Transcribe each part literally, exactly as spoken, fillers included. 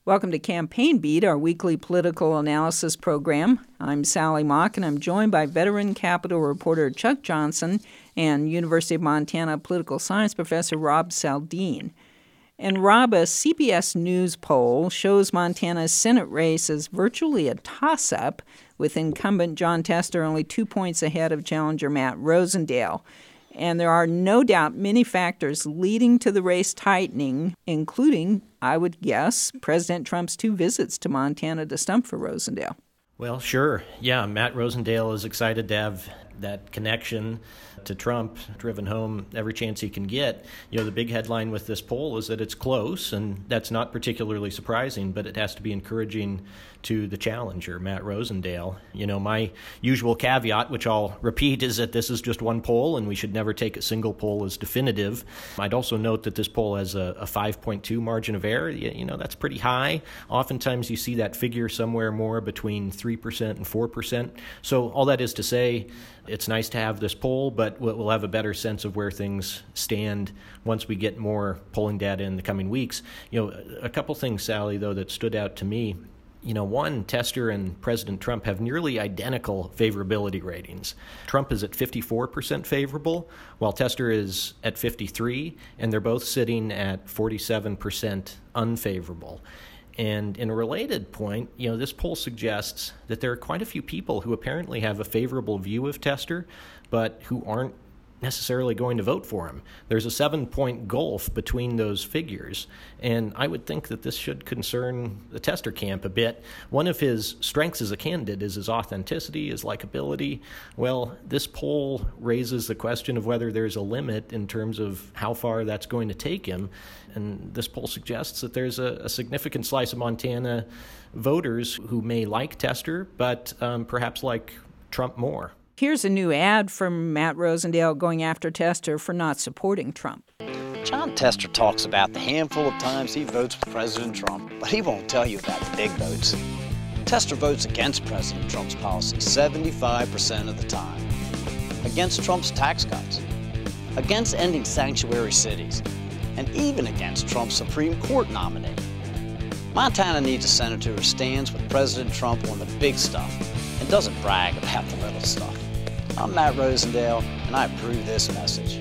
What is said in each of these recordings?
Welcome to Campaign Beat, our weekly political analysis program. I'm Sally Mock, and I'm joined by veteran Capitol reporter Chuck Johnson and University of Montana political science professor Rob Saldin. And Rob, a C B S News poll shows Montana's Senate race as virtually a toss-up, with incumbent Jon Tester only two points ahead of challenger Matt Rosendale. And there are no doubt many factors leading to the race tightening, including, I would guess, President Trump's two visits to Montana to stump for Rosendale. Well, sure. Yeah, Matt Rosendale is excited to have that connection to Trump driven home every chance he can get. You know, the big headline with this poll is that it's close, and that's not particularly surprising, but it has to be encouraging to the challenger, Matt Rosendale. You know, my usual caveat, which I'll repeat, is that this is just one poll, and we should never take a single poll as definitive. I'd also note that this poll has a, a five point two margin of error. You, you know, that's pretty high. Oftentimes you see that figure somewhere more between three percent and four percent. So all that is to say, it's nice to have this poll, but we'll have a better sense of where things stand once we get more polling data in the coming weeks. You know, a couple things, Sally, though, that stood out to me. You know, one, Tester and President Trump have nearly identical favorability ratings. Trump is at fifty-four percent favorable, while Tester is at fifty-three, and they're both sitting at forty-seven percent unfavorable. And in a related point, you know, this poll suggests that there are quite a few people who apparently have a favorable view of Tester, but who aren't necessarily going to vote for him. There's a seven-point gulf between those figures, and I would think that this should concern the Tester camp a bit. One of his strengths as a candidate is his authenticity, his likability. Well, this poll raises the question of whether there's a limit in terms of how far that's going to take him, and this poll suggests that there's a, a significant slice of Montana voters who may like Tester, but um, perhaps like Trump more. Here's a new ad from Matt Rosendale going after Tester for not supporting Trump. Jon Tester talks about the handful of times he votes for President Trump, but he won't tell you about the big votes. Tester votes against President Trump's policy seventy-five percent of the time, against Trump's tax cuts, against ending sanctuary cities, and even against Trump's Supreme Court nominee. Montana needs a senator who stands with President Trump on the big stuff and doesn't brag about the little stuff. I'm Matt Rosendale, and I approve this message.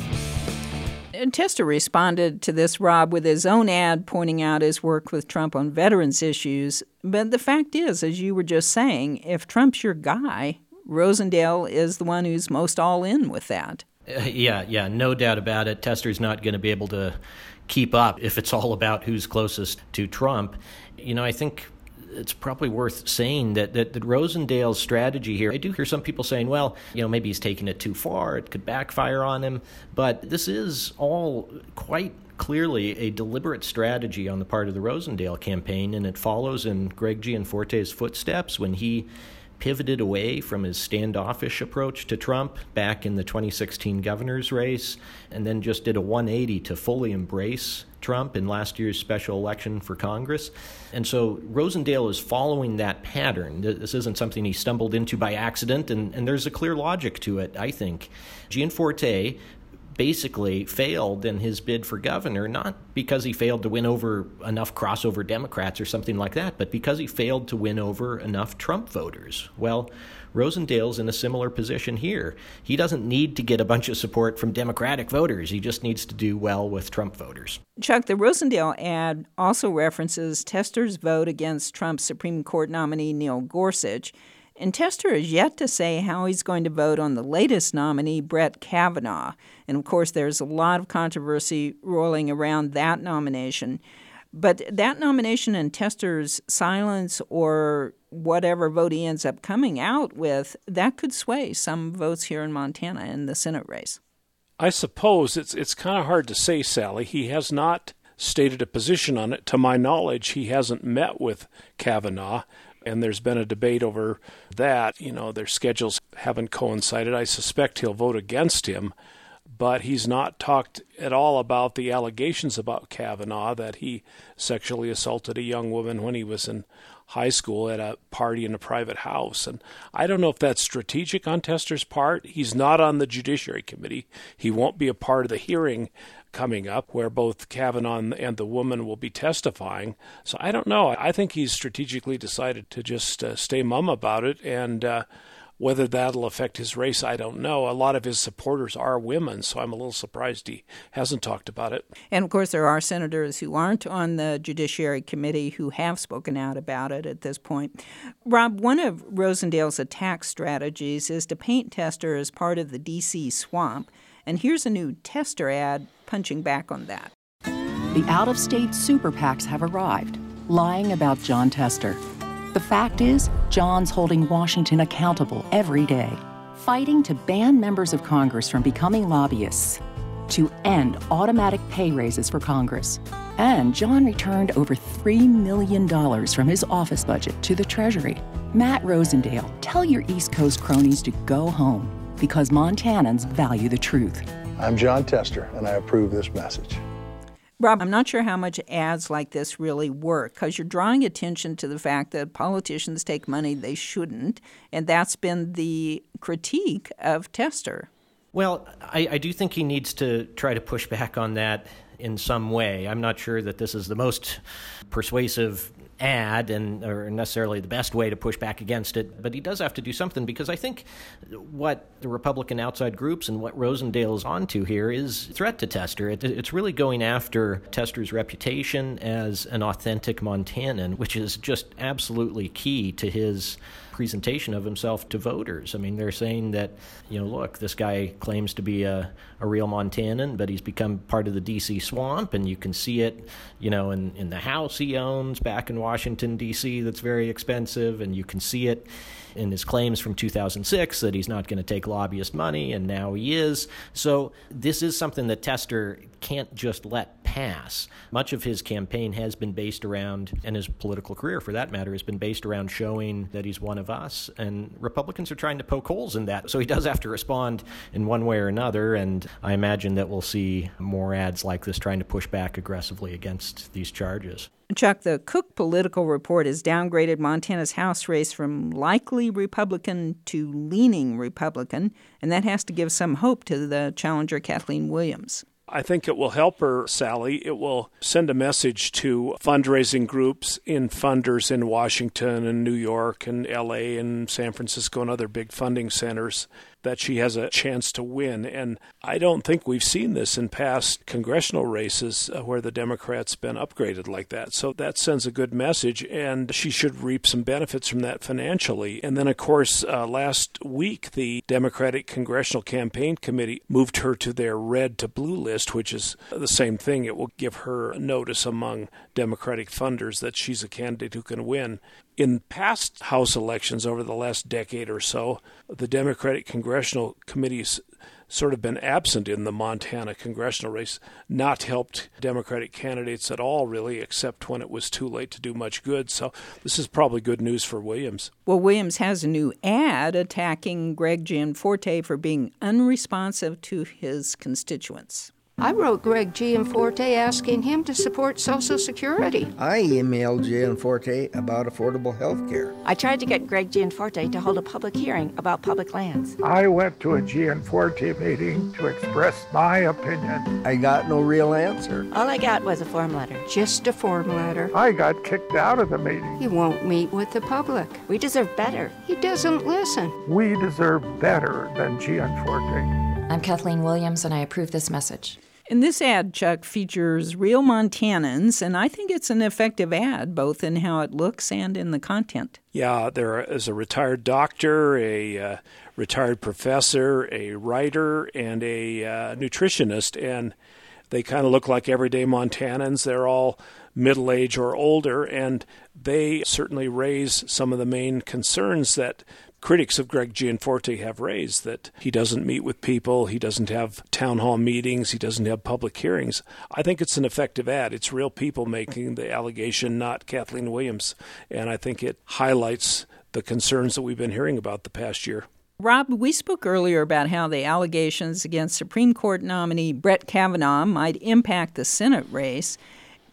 And Tester responded to this, Rob, with his own ad pointing out his work with Trump on veterans issues. But the fact is, as you were just saying, if Trump's your guy, Rosendale is the one who's most all in with that. Uh, yeah, yeah, no doubt about it. Tester's not going to be able to keep up if it's all about who's closest to Trump. You know, I think it's probably worth saying that, that, that Rosendale's strategy here, I do hear some people saying, well, you know, maybe he's taking it too far, it could backfire on him, but this is all quite clearly a deliberate strategy on the part of the Rosendale campaign, and it follows in Greg Gianforte's footsteps when he pivoted away from his standoffish approach to Trump back in the twenty sixteen governor's race, and then just did a one eighty to fully embrace Trump in last year's special election for Congress. And so Rosendale is following that pattern. This isn't something he stumbled into by accident, and, and there's a clear logic to it, I think. Gianforte basically failed in his bid for governor, not because he failed to win over enough crossover Democrats or something like that, but because he failed to win over enough Trump voters. Well, Rosendale's in a similar position here. He doesn't need to get a bunch of support from Democratic voters. He just needs to do well with Trump voters. Chuck, the Rosendale ad also references Tester's vote against Trump's Supreme Court nominee Neil Gorsuch, and Tester is yet to say how he's going to vote on the latest nominee, Brett Kavanaugh. And, of course, there's a lot of controversy rolling around that nomination. But that nomination and Tester's silence or whatever vote he ends up coming out with, that could sway some votes here in Montana in the Senate race. I suppose it's it's kind of hard to say, Sally. He has not stated a position on it. To my knowledge, he hasn't met with Kavanaugh, and there's been a debate over that. You know, their schedules haven't coincided. I suspect he'll vote against him, but he's not talked at all about the allegations about Kavanaugh, that he sexually assaulted a young woman when he was in high school at a party in a private house. And I don't know if that's strategic on Tester's part. He's not on the Judiciary Committee. He won't be a part of the hearing coming up where both Kavanaugh and the woman will be testifying. So I don't know. I think he's strategically decided to just uh, stay mum about it, and uh, whether that'll affect his race, I don't know. A lot of his supporters are women, so I'm a little surprised he hasn't talked about it. And, of course, there are senators who aren't on the Judiciary Committee who have spoken out about it at this point. Rob, one of Rosendale's attack strategies is to paint Tester as part of the D C swamp. And here's a new Tester ad punching back on that. The out-of-state super PACs have arrived, lying about Jon Tester. The fact is, John's holding Washington accountable every day, fighting to ban members of Congress from becoming lobbyists, to end automatic pay raises for Congress. And John returned over three million dollars from his office budget to the Treasury. Matt Rosendale, tell your East Coast cronies to go home, because Montanans value the truth. I'm Jon Tester, and I approve this message. Rob, I'm not sure how much ads like this really work, because you're drawing attention to the fact that politicians take money they shouldn't, and that's been the critique of Tester. Well, I, I do think he needs to try to push back on that in some way. I'm not sure that this is the most persuasive ad and or necessarily the best way to push back against it, but he does have to do something, because I think what the Republican outside groups and what Rosendale is onto here is a threat to Tester. It, it's really going after Tester's reputation as an authentic Montanan, which is just absolutely key to his presentation of himself to voters. I mean, they're saying that, you know, look, this guy claims to be a, a real Montanan, but he's become part of the D C swamp, and you can see it, you know, in, in the house he owns back in Washington, D C that's very expensive, and you can see it in his claims from two thousand six that he's not going to take lobbyist money, and now he is. So this is something that Tester can't just let pass. Much of his campaign has been based around, and his political career for that matter, has been based around showing that he's one of us, and Republicans are trying to poke holes in that. So he does have to respond in one way or another, and I imagine that we'll see more ads like this trying to push back aggressively against these charges. Chuck, the Cook Political Report has downgraded Montana's House race from likely Republican to leaning Republican, and that has to give some hope to the challenger Kathleen Williams. I think it will help her, Sally. It will send a message to fundraising groups in funders in Washington and New York and L A and San Francisco and other big funding centers that she has a chance to win. And I don't think we've seen this in past congressional races where the Democrats been upgraded like that. So that sends a good message, and she should reap some benefits from that financially. And then, of course, uh, last week, the Democratic Congressional Campaign Committee moved her to their red to blue list, which is the same thing. It will give her notice among Democratic funders that she's a candidate who can win. In past House elections over the last decade or so, the Democratic Congressional Committee's sort of been absent in the Montana congressional race, not helped Democratic candidates at all, really, except when it was too late to do much good. So this is probably good news for Williams. Well, Williams has a new ad attacking Greg Gianforte for being unresponsive to his constituents. I wrote Greg Gianforte asking him to support Social Security. I emailed Gianforte about affordable health care. I tried to get Greg Gianforte to hold a public hearing about public lands. I went to a Gianforte meeting to express my opinion. I got no real answer. All I got was a form letter. Just a form letter. I got kicked out of the meeting. He won't meet with the public. We deserve better. He doesn't listen. We deserve better than Gianforte. I'm Kathleen Williams, and I approve this message. And this ad, Chuck, features real Montanans, and I think it's an effective ad, both in how it looks and in the content. Yeah, there is a retired doctor, a uh, retired professor, a writer, and a uh, nutritionist, and they kind of look like everyday Montanans. They're all middle-aged or older, and they certainly raise some of the main concerns that critics of Greg Gianforte have raised, that he doesn't meet with people, he doesn't have town hall meetings, he doesn't have public hearings. I think it's an effective ad. It's real people making the allegation, not Kathleen Williams, and I think it highlights the concerns that we've been hearing about the past year. Rob, we spoke earlier about how the allegations against Supreme Court nominee Brett Kavanaugh might impact the Senate race.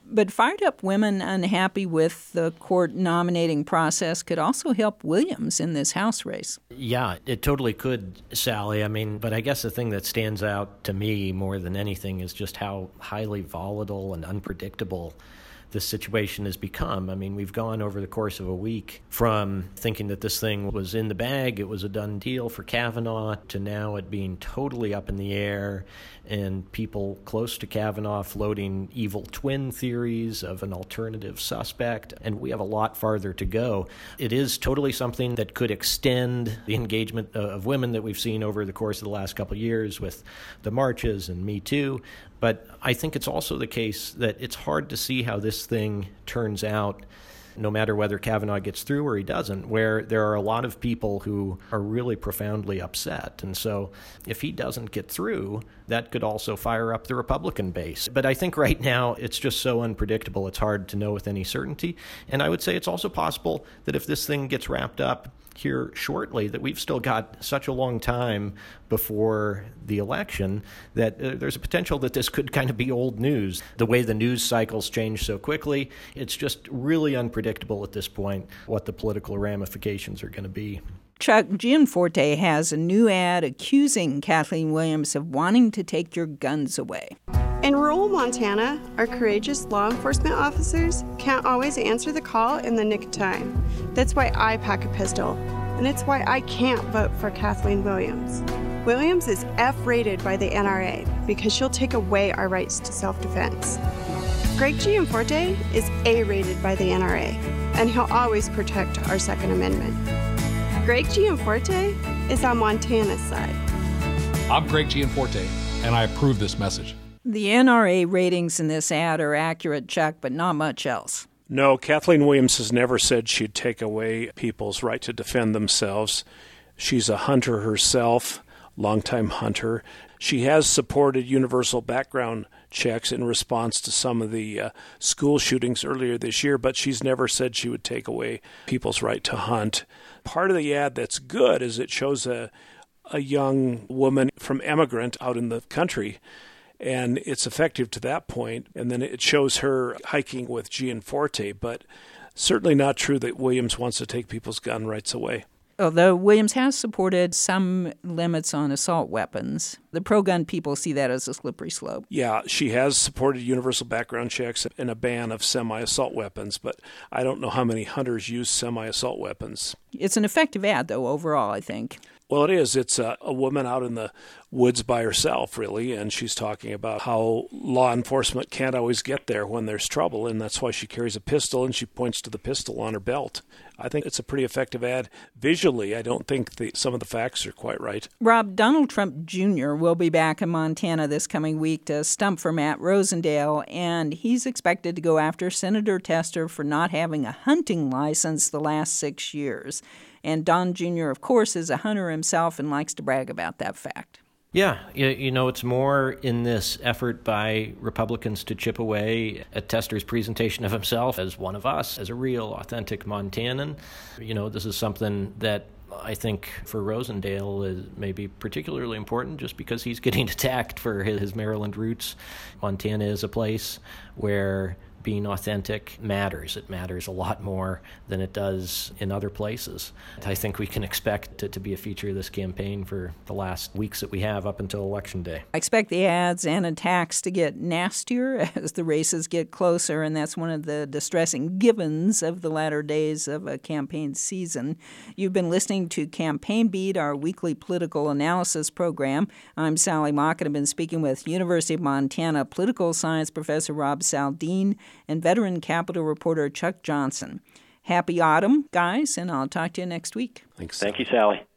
But fired up women unhappy with the court nominating process could also help Williams in this House race. Yeah, it totally could, Sally. I mean, but I guess the thing that stands out to me more than anything is just how highly volatile and unpredictable this situation has become. I mean, we've gone over the course of a week from thinking that this thing was in the bag, it was a done deal for Kavanaugh, to now it being totally up in the air, and people close to Kavanaugh floating evil twin theories of an alternative suspect, and we have a lot farther to go. It is totally something that could extend the engagement of women that we've seen over the course of the last couple of years with the marches and Me Too. But I think it's also the case that it's hard to see how this thing turns out, no matter whether Kavanaugh gets through or he doesn't, where there are a lot of people who are really profoundly upset. And so if he doesn't get through, that could also fire up the Republican base. But I think right now it's just so unpredictable, it's hard to know with any certainty. And I would say it's also possible that if this thing gets wrapped up here shortly, that we've still got such a long time before the election that uh, there's a potential that this could kind of be old news. The way the news cycles change so quickly, it's just really unpredictable at this point what the political ramifications are going to be. Chuck, Gianforte has a new ad accusing Kathleen Williams of wanting to take your guns away. In rural Montana, our courageous law enforcement officers can't always answer the call in the nick of time. That's why I pack a pistol, and it's why I can't vote for Kathleen Williams. Williams is F-rated by the N R A because she'll take away our rights to self-defense. Greg Gianforte is A-rated by the N R A, and he'll always protect our Second Amendment. Greg Gianforte is on Montana's side. I'm Greg Gianforte, and I approve this message. The N R A ratings in this ad are accurate, Chuck, but not much else. No, Kathleen Williams has never said she'd take away people's right to defend themselves. She's a hunter herself, longtime hunter. She has supported universal background checks in response to some of the uh, school shootings earlier this year, but she's never said she would take away people's right to hunt. Part of the ad that's good is it shows a, a young woman from Emigrant out in the country, and it's effective to that point. And then it shows her hiking with Gianforte, but certainly not true that Williams wants to take people's gun rights away. Although Williams has supported some limits on assault weapons, the pro-gun people see that as a slippery slope. Yeah, she has supported universal background checks and a ban of semi-assault weapons, but I don't know how many hunters use semi-assault weapons. It's an effective ad, though, overall, I think. Well, it is. It's a, a woman out in the woods by herself, really, and she's talking about how law enforcement can't always get there when there's trouble, and that's why she carries a pistol, and she points to the pistol on her belt. I think it's a pretty effective ad. Visually, I don't think the, some of the facts are quite right. Rob, Donald Trump Junior will be back in Montana this coming week to stump for Matt Rosendale, and he's expected to go after Senator Tester for not having a hunting license the last six years. And Don Junior, of course, is a hunter himself and likes to brag about that fact. Yeah, you, you know, it's more in this effort by Republicans to chip away at Tester's presentation of himself as one of us, as a real, authentic Montanan. You know, this is something that I think for Rosendale is maybe particularly important just because he's getting attacked for his, his Maryland roots. Montana is a place where being authentic matters. It matters a lot more than it does in other places. I think we can expect it to be a feature of this campaign for the last weeks that we have up until Election Day. I expect the ads and attacks to get nastier as the races get closer, and that's one of the distressing givens of the latter days of a campaign season. You've been listening to Campaign Beat, our weekly political analysis program. I'm Sally Mock, and I've been speaking with University of Montana political science professor Rob Saldin and veteran Capitol reporter Chuck Johnson. Happy autumn, guys, and I'll talk to you next week. Thanks. Thank you, Sally.